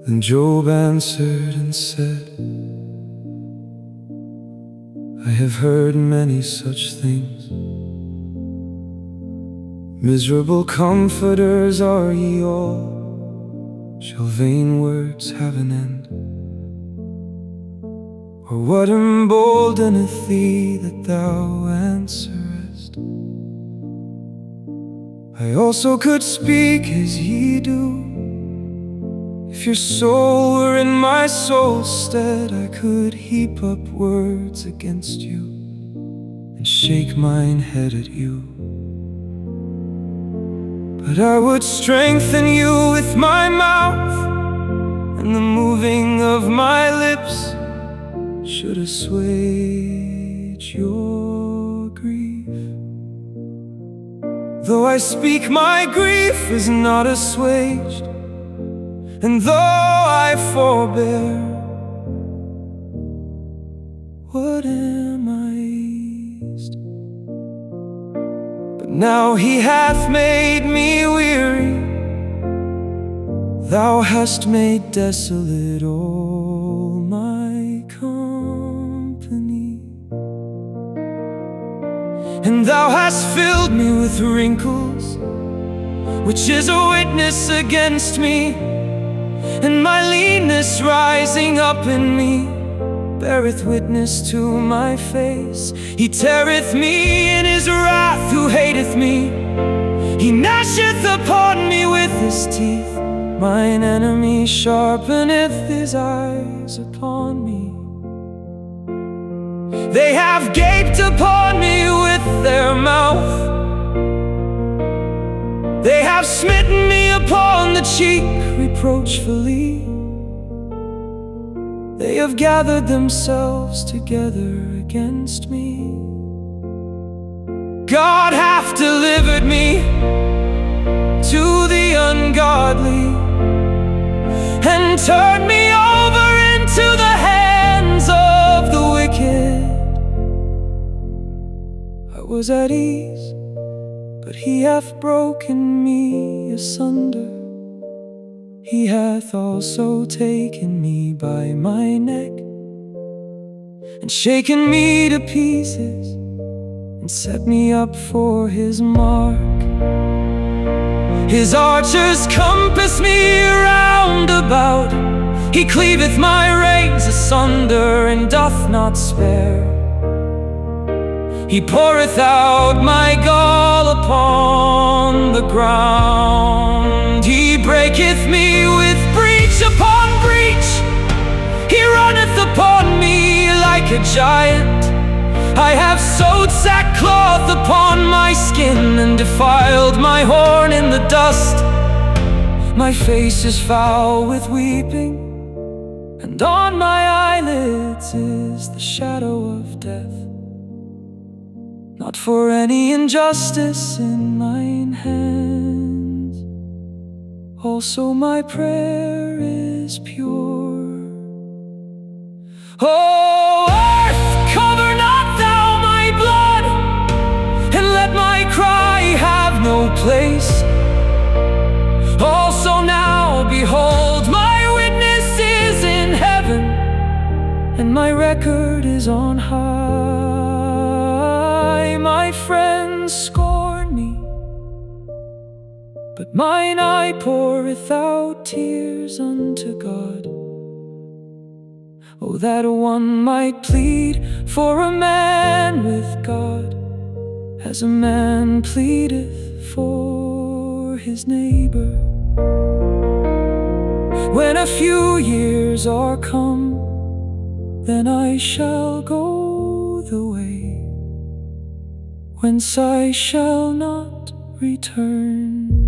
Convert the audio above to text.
Then Job answered and said, I have heard many such things. Miserable comforters are ye all. Shall vain words have an end? Or what emboldeneth thee that thou answerest? I also could speak as ye do. If your soul were in my soul's stead, I could heap up words against you and shake mine head at you. But I would strengthen you with my mouth, and the moving of my lips should assuage your grief. Though I speak, my grief is not assuaged, and though I forbear, what am I eased? But now he hath made me weary. Thou hast made desolate all my company, and thou hast filled me with wrinkles, which is a witness against me. And my leanness rising up in me beareth witness to my face. He teareth me in his wrath who hateth me. He gnasheth upon me with his teeth. Mine enemy sharpeneth his eyes upon me. They have gaped upon me with their mouth. They have smitten me upon the cheek reproachfully. They have gathered themselves together against me. God hath delivered me to the ungodly, and turned me over into the hands of the wicked. I was at ease, but he hath broken me asunder. He hath also taken me by my neck, and shaken me to pieces, and set me up for his mark. His archers compass me round about. He cleaveth my reins asunder, and doth not spare. He poureth out my gall upon the ground. He breaketh me with breach upon breach. He runneth upon me like a giant. I have sewed sackcloth upon my skin, and defiled my horn in the dust. My face is foul with weeping, and on my eyelids is the shadow of death. Not for any injustice in mine hands, also my prayer is pure. O earth, cover not thou my blood, and let my cry have no place. Also now, behold, my witness is in heaven, and my record is on high. My friends scorn me, but mine eye poureth out tears unto God. Oh, that one might plead for a man with God, as a man pleadeth for his neighbor. When a few years are come, then I shall go the way whence I shall not return.